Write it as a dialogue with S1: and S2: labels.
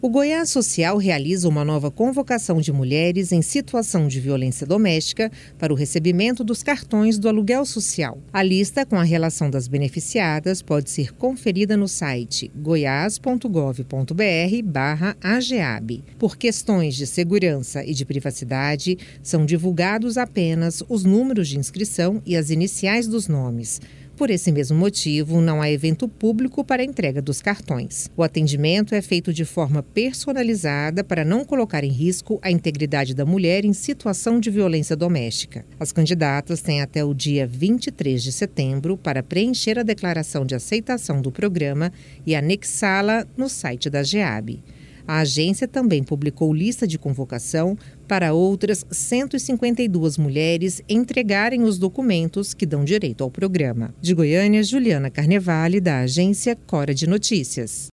S1: O Goiás Social realiza uma nova convocação de mulheres em situação de violência doméstica para o recebimento dos cartões do aluguel social. A lista com a relação das beneficiadas pode ser conferida no site goias.gov.br/AGEAB. Por questões de segurança e de privacidade, são divulgados apenas os números de inscrição e as iniciais dos nomes. Por esse mesmo motivo, não há evento público para a entrega dos cartões. O atendimento é feito de forma personalizada para não colocar em risco a integridade da mulher em situação de violência doméstica. As candidatas têm até o dia 23 de setembro para preencher a declaração de aceitação do programa e anexá-la no site da AGEAB. A agência também publicou lista de convocação para outras 152 mulheres entregarem os documentos que dão direito ao programa. De Goiânia, Juliana Carnevale, da agência Cora de Notícias.